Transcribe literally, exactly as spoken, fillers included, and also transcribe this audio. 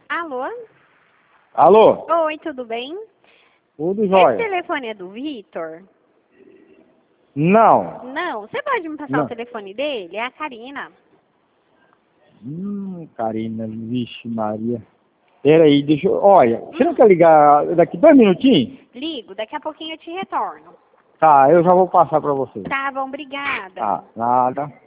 Alô? Alô? Oi, tudo bem? Tudo Esse jóia? telefone é do Vitor? Não. Não. Você pode me passar o Não. telefone dele? É a Karina. Hum, Karina, vixe Maria. Peraí, deixa eu... Olha, você não Hum, quer ligar daqui dois minutinhos? ligo, daqui a pouquinho eu te retorno. Tá, eu já vou passar pra você. Tá bom, obrigada. Tá, nada.